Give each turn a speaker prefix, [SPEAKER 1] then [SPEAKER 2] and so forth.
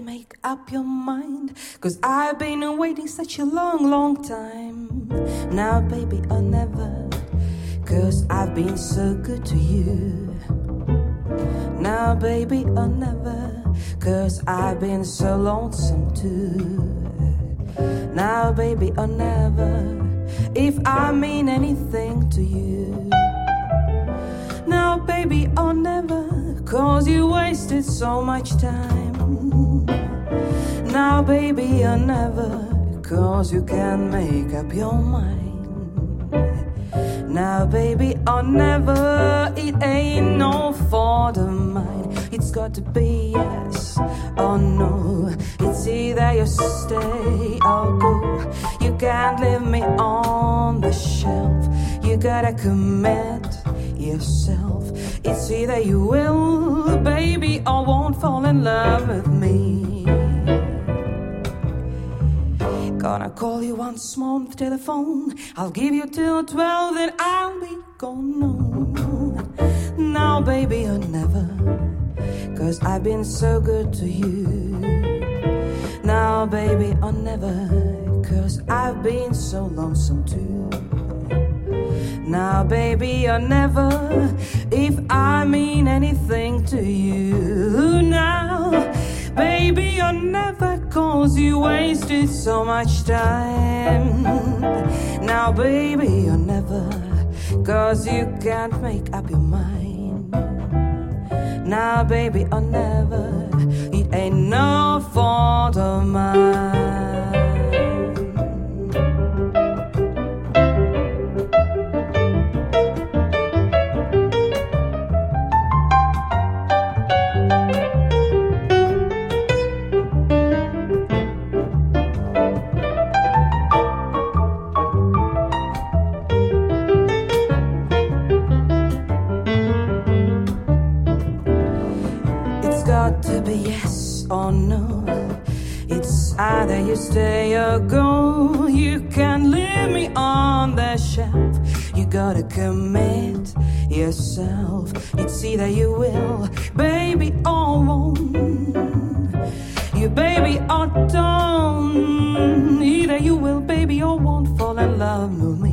[SPEAKER 1] make up your mind, 'cause I've been waiting such a long, long time. Now baby, or never, 'cause I've been so good to you. Now baby, or never, 'cause I've been so lonesome too. Now baby, or never, if I mean anything to you. Now baby, or never, 'cause you wasted so much time. Now baby, or never, 'cause you can't make up your mind. Now baby, or never, it ain't no fault of mine. It's got to be yes or no. It's either you stay or go. You can't leave me on the shelf. You gotta commit yourself. It's either you will, baby, or won't fall in love with me. Gonna call you once more on the telephone. I'll give you till 12, then I'll be gone. No. Now baby, or never, 'cause I've been so good to you. Now baby, or never, 'cause I've been so lonesome too. Now baby, or never, if I mean anything to you. Now baby, or never, 'cause you wasted so much time. Now baby, or never, 'cause you can't make up your mind. Now baby, or never, it ain't no fault of mine. Got to be yes or no. It's either you stay or go. You can't leave me on the shelf. You gotta commit yourself. It's either you will, baby, or won't. You baby or don't. Either you will, baby, or won't fall in love with me.